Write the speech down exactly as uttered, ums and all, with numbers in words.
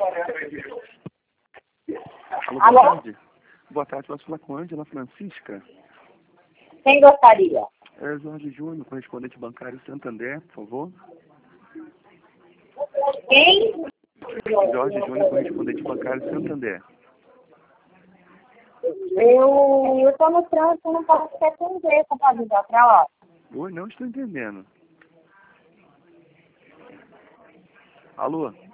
Alô, Alô? boa tarde. Boa tarde, posso falar com a Ângela Francisca? Quem gostaria? É Jorge Júnior, correspondente bancário Santander, por favor. Quem? Jorge Júnior, correspondente bancário Santander. Eu eu tô no trânsito, não posso te atender, você pode ligar pra lá. Oi, não estou entendendo. Alô?